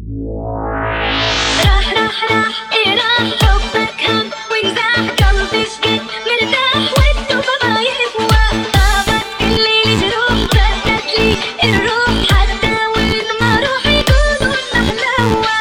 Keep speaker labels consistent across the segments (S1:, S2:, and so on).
S1: راح إيه راح حبك هم وينزاح قلبي شقد مرتاح والتوبة ما يهوى طابت كل جروح ردت لي الروح حتى وين ما اروح يقولوا محلوى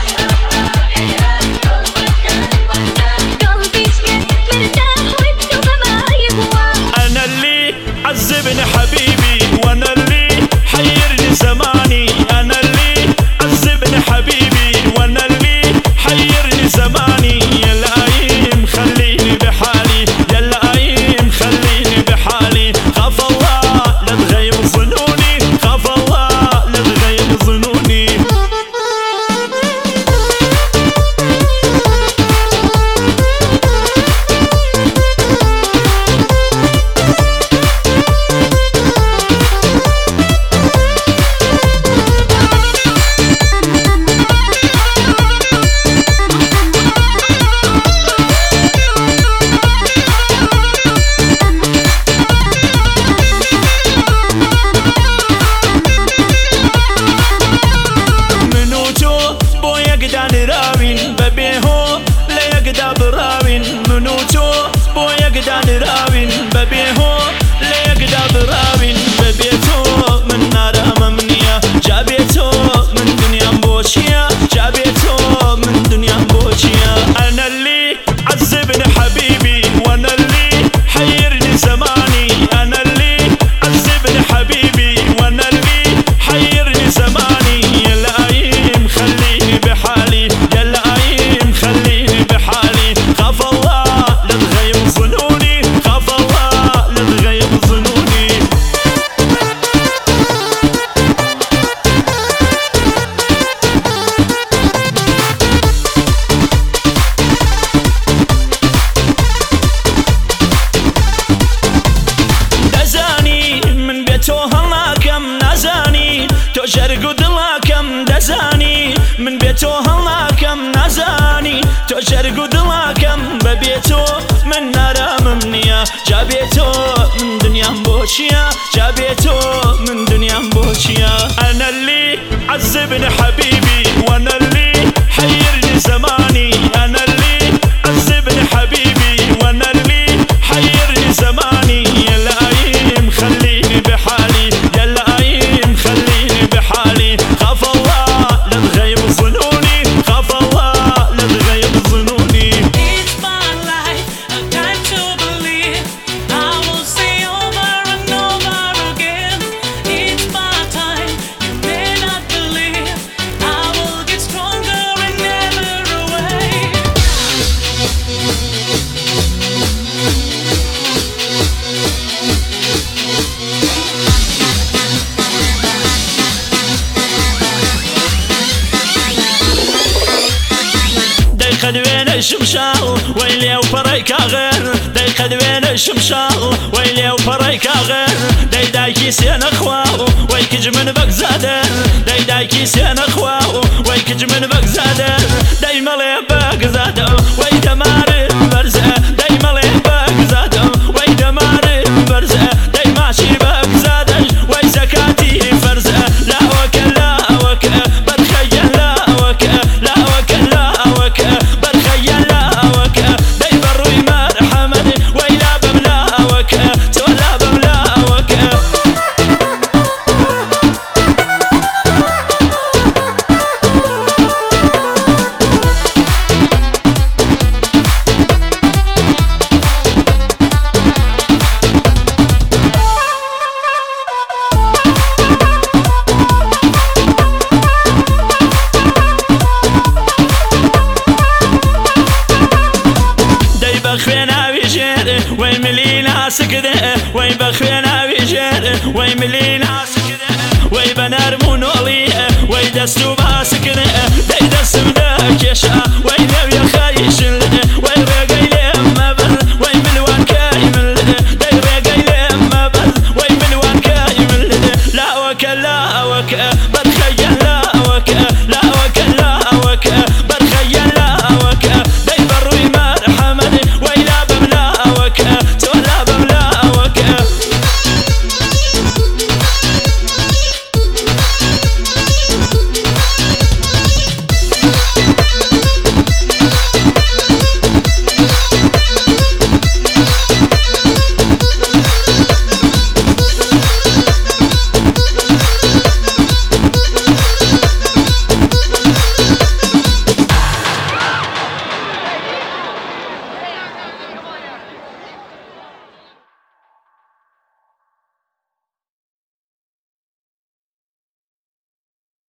S1: قلبي شقد مرتاح والتوبة ما يهوى
S2: انا اللي عذبني حبيبي وانا اللي حيرني زماني انا اللي عذبني حبيبي وانا اللي حيرني زماني يا لئيم خليني بحالي يا لئيم خليني بحالي خاف الله لا تغيب ظنوني خاف الله لا تغيب ظنوني ببيهو لا يقدر براوين منوتو بو يقدر راوين ببيهو لا يقدر براوين ببيتو من نار أمامنية جابيتو من دنيا مبوشية جابيتو من دنيا مبوشية أنا اللي عذبني حبيبي وأنا اللي حيرني زماني أنا اللي عذبني حبيبي وأنا اللي حيرني زماني يا لئيم خليني بحالي يا لئيم خليني بحالي خاف الله لا تغيب ظنوني خاف الله لا تغيب ظنوني دزاني من بيته هلا كم نزاني تجر قدلا كم دزاني من بيته هلا كم نزاني تجر قدلا كم ببيته من نار أمامنية جابيته من دنيا مبوشية جابيته من دنيا مبوشية أنا اللي عذبني حبيبي وأنا اللي حيرني زماني أنا اللي عذبني حبيبي وأنا اللي حيرني زماني يا لئيم خليني بحالي يا لئيم خليني بحالي خاف الله لا تغيب ظنوني خاف الله لا تغيب ظنوني
S3: It's my life, a time to believe. I will say over and over again. It's my time, you may not believe. I will get stronger and never away.
S2: دايقد وين الشمشاو ويلي وفريكا غير دايقد وين الشمشاو ويلي وفريكا غير دايداكي سين اخواو ويكج من بك زادر دايداكي سين اخواو ويكج من بك زادر داي ملي بك زادر ويدا ماري برزة داي ملي بك زادر ويدا ماري برزة داي ماشي بك زادر وي زكاتي فرزة لا وكا لا وكا بتخيل لا وكا لا وكا لا وكا بتخيل لا وكا داي بروي مرحمد ويلا بملا وكا تولى بملا وكا بخوينا بيجير وي ملينا سكده وي بخوينا بيجير وي ملينا سكده وي بنرمون وليه وي دستو باسكده داي دست بدك يشا وي نبي خايش وي رقاي لما بل وي ملوان كايمل داي رقاي لما بل وي ملوان كايمل لا وكا لا وكا